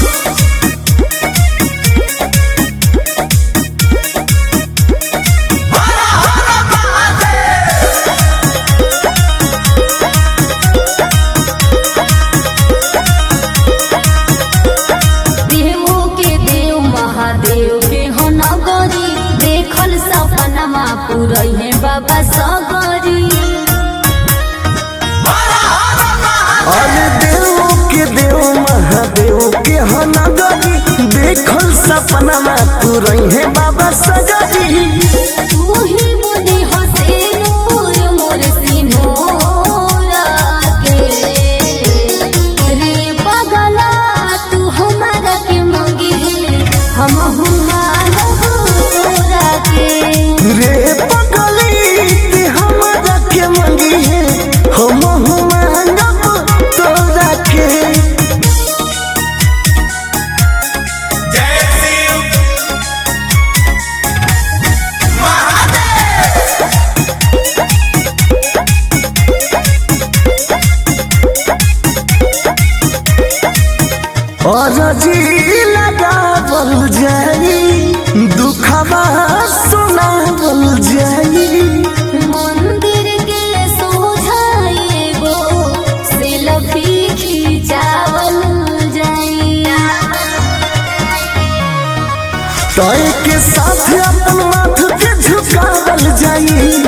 पुरैहे बाबा सगरी अरे देव के देव महादेव के हनगरी देखल सपना पुरैहे बाबा सगरी तू ही बुद्धि हसे नूर मोर सिनोरा के रे पगला तू हमारा के मंगी हम हुमारा तोरा के रे पगली के हमारा के मंगी है हम हुमांगब तोरा के। और जी लगावल जाई दुखवा सुनावल जाई मंदिर के सोझाए गो सेल्फी खिंचावल जाई तय के साथ अपन माथ के झुकावल जाई